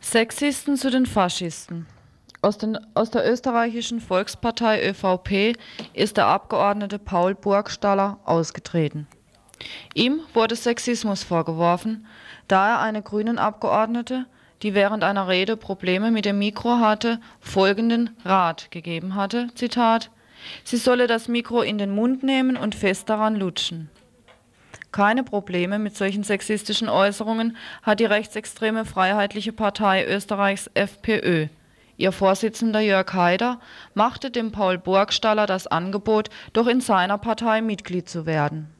Sexisten zu den Faschisten. Aus der österreichischen Volkspartei ÖVP ist der Abgeordnete Paul Burgstaller ausgetreten. Ihm wurde Sexismus vorgeworfen, da er eine Grünen-Abgeordnete, die während einer Rede Probleme mit dem Mikro hatte, folgenden Rat gegeben hatte, Zitat: Sie solle das Mikro in den Mund nehmen und fest daran lutschen. Keine Probleme mit solchen sexistischen Äußerungen hat die rechtsextreme Freiheitliche Partei Österreichs FPÖ. Ihr Vorsitzender Jörg Haider machte dem Paul Burgstaller das Angebot, doch in seiner Partei Mitglied zu werden.